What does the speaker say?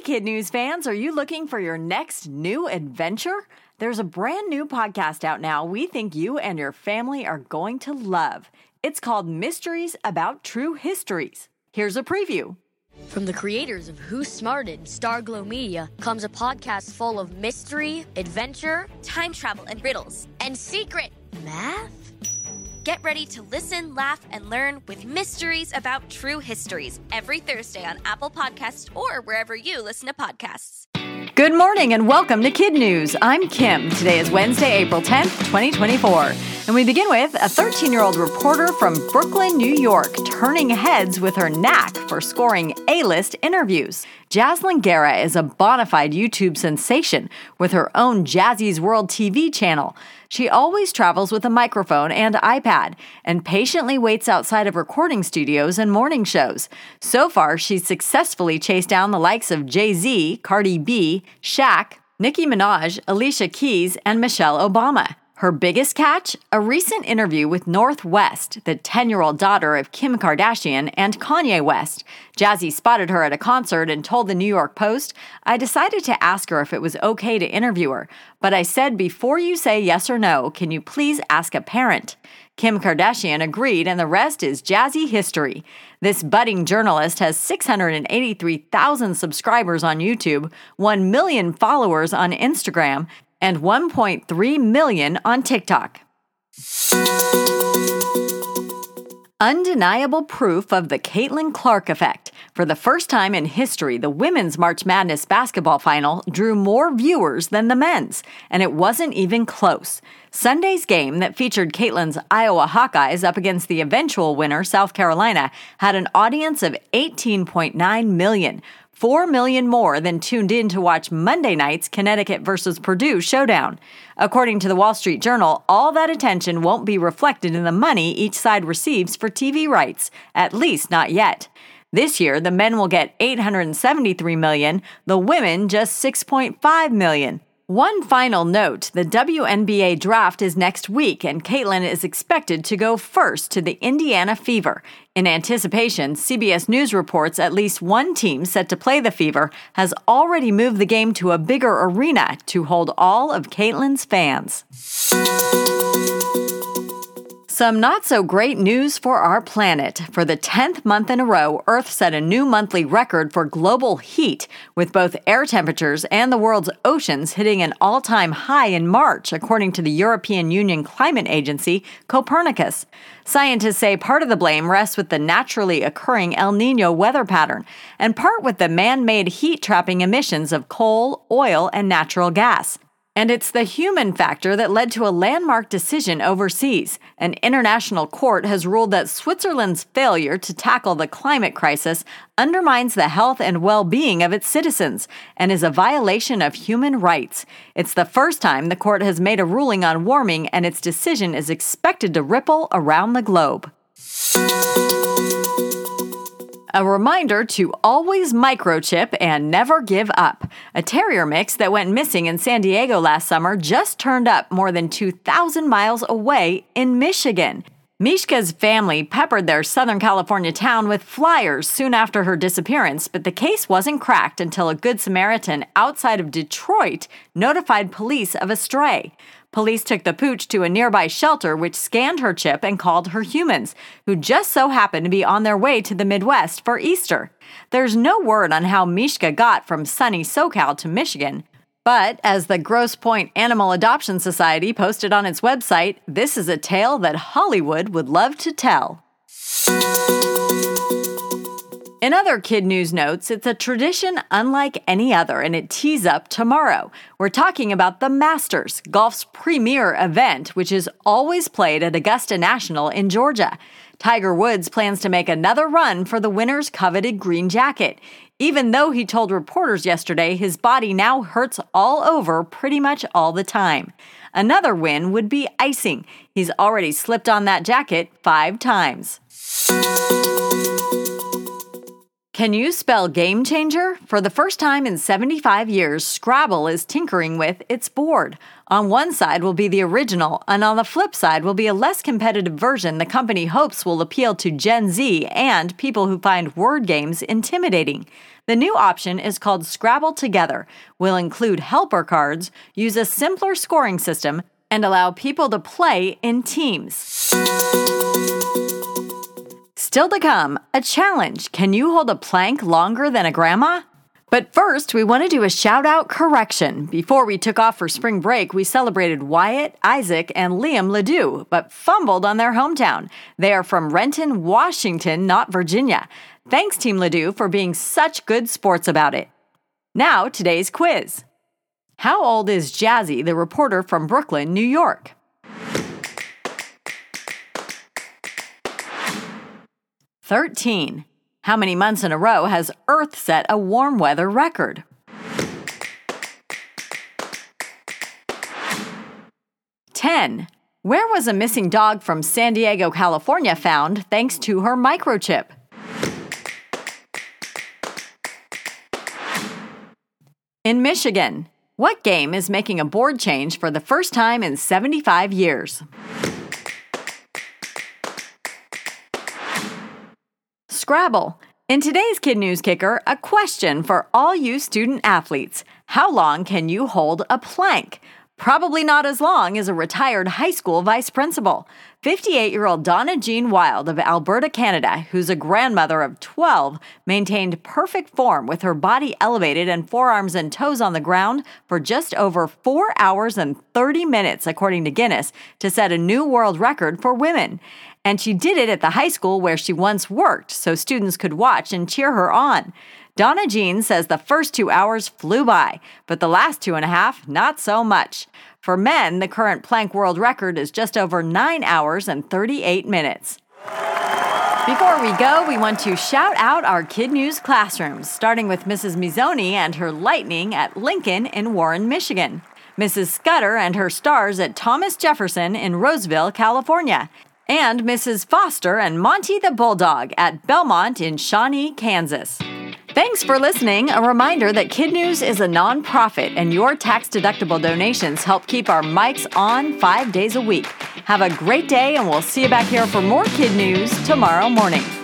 Kid News fans, are you looking for your next new adventure? There's a brand new podcast out now we think you and your family are going to love. It's called Mysteries About True Histories. Here's a preview. From the creators of Who Smarted and Starglow Media comes a podcast full of mystery, adventure, time travel and riddles, and secret math. Get ready to listen, laugh, and learn with Mysteries About True Histories every Thursday on Apple Podcasts or wherever you listen to podcasts. Good morning and welcome to Kid News. I'm Kim. Today is Wednesday, April 10th, 2024. And we begin with a 13-year-old reporter from Brooklyn, New York, turning heads with her knack for scoring A-list interviews. Jaslyn Guerra is a bona fide YouTube sensation with her own Jazzy's World TV channel. She always travels with a microphone and iPad and patiently waits outside of recording studios and morning shows. So far, she's successfully chased down the likes of Jay-Z, Cardi B, Shaq, Nicki Minaj, Alicia Keys, and Michelle Obama. Her biggest catch? A recent interview with North West, the 10-year-old daughter of Kim Kardashian and Kanye West. Jazzy spotted her at a concert and told the New York Post, "I decided to ask her if it was okay to interview her, but I said before you say yes or no, can you please ask a parent?" Kim Kardashian agreed, and the rest is Jazzy history. This budding journalist has 683,000 subscribers on YouTube, 1 million followers on Instagram, and 1.3 million on TikTok. Undeniable proof of the Caitlin Clark effect. For the first time in history, the women's March Madness basketball final drew more viewers than the men's, and it wasn't even close. Sunday's game that featured Caitlin's Iowa Hawkeyes up against the eventual winner, South Carolina, had an audience of 18.9 million. 4 million more than tuned in to watch Monday night's Connecticut versus Purdue showdown. According to the Wall Street Journal, all that attention won't be reflected in the money each side receives for TV rights, at least not yet. This year, the men will get $873 million, the women just $6.5 million. One final note, the WNBA draft is next week, and Caitlin is expected to go first to the Indiana Fever. In anticipation, CBS News reports at least one team set to play the Fever has already moved the game to a bigger arena to hold all of Caitlin's fans. Some not-so-great news for our planet. For the 10th month in a row, Earth set a new monthly record for global heat, with both air temperatures and the world's oceans hitting an all-time high in March, according to the European Union climate agency, Copernicus. Scientists say part of the blame rests with the naturally occurring El Niño weather pattern, and part with the man-made heat-trapping emissions of coal, oil, and natural gas. And it's the human factor that led to a landmark decision overseas. An international court has ruled that Switzerland's failure to tackle the climate crisis undermines the health and well-being of its citizens and is a violation of human rights. It's the first time the court has made a ruling on warming, and its decision is expected to ripple around the globe. A reminder to always microchip and never give up. A terrier mix that went missing in San Diego last summer just turned up more than 2,000 miles away in Michigan. Mishka's family peppered their Southern California town with flyers soon after her disappearance, but the case wasn't cracked until a Good Samaritan outside of Detroit notified police of a stray. Police took the pooch to a nearby shelter, which scanned her chip and called her humans, who just so happened to be on their way to the Midwest for Easter. There's no word on how Mishka got from sunny SoCal to Michigan. But as the Grosse Pointe Animal Adoption Society posted on its website, this is a tale that Hollywood would love to tell. In other kid news notes, it's a tradition unlike any other, and it tees up tomorrow. We're talking about the Masters, golf's premier event, which is always played at Augusta National in Georgia. Tiger Woods plans to make another run for the winner's coveted green jacket, even though he told reporters yesterday his body now hurts all over pretty much all the time. Another win would be icing. He's already slipped on that jacket 5 times. Can you spell game changer? For the first time in 75 years, Scrabble is tinkering with its board. On one side will be the original, and on the flip side will be a less competitive version the company hopes will appeal to Gen Z and people who find word games intimidating. The new option is called Scrabble Together, will include helper cards, use a simpler scoring system, and allow people to play in teams. Still to come, a challenge. Can you hold a plank longer than a grandma? But first, we want to do a shout-out correction. Before we took off for spring break, we celebrated Wyatt, Isaac, and Liam Ledoux, but fumbled on their hometown. They are from Renton, Washington, not Virginia. Thanks, Team Ledoux, for being such good sports about it. Now, today's quiz. How old is Jazzy, the reporter from Brooklyn, New York? 13. How many months in a row has Earth set a warm weather record? 10. Where was a missing dog from San Diego, California found thanks to her microchip? 9. In Michigan. What game is making a board change for the first time in 75 years? Scrabble. In today's Kid News Kicker, a question for all you student athletes. How long can you hold a plank? Probably not as long as a retired high school vice principal. 58-year-old Donna Jean Wild of Alberta, Canada, who's a grandmother of 12, maintained perfect form with her body elevated and forearms and toes on the ground for just over 4 hours and 30 minutes, according to Guinness, to set a new world record for women. And she did it at the high school where she once worked, so students could watch and cheer her on. Donna Jean says the first 2 hours flew by, but the last 2.5, not so much. For men, the current plank world record is just over 9 hours and 38 minutes. Before we go, we want to shout out our Kid News classrooms, starting with Mrs. Mizzoni and her Lightning at Lincoln in Warren, Michigan, Mrs. Scudder and her Stars at Thomas Jefferson in Roseville, California, and Mrs. Foster and Monty the Bulldog at Belmont in Shawnee, Kansas. Thanks for listening. A reminder that Kid News is a nonprofit and your tax-deductible donations help keep our mics on 5 days a week. Have a great day and we'll see you back here for more Kid News tomorrow morning.